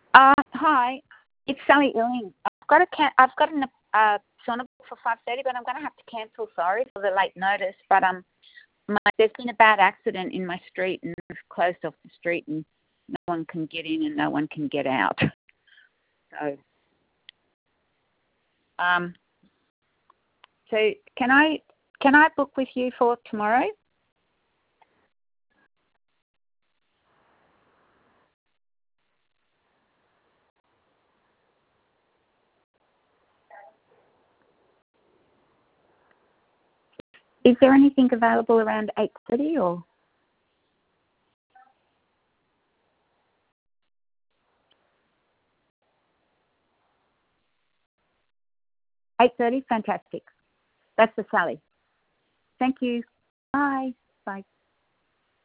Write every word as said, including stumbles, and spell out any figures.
Uh, hi, it's Sally Illing. I've got a can- I've got an uh, sauna book for five thirty, but I'm going to have to cancel. Sorry for the late notice, but um, my, there's been a bad accident in my street, and I've closed off the street, and no one can get in and no one can get out. So, um, so can I can I book with you for tomorrow? Is there anything available around eight thirty or eight thirty? Fantastic. That's the Sally. Thank you. Bye. Bye.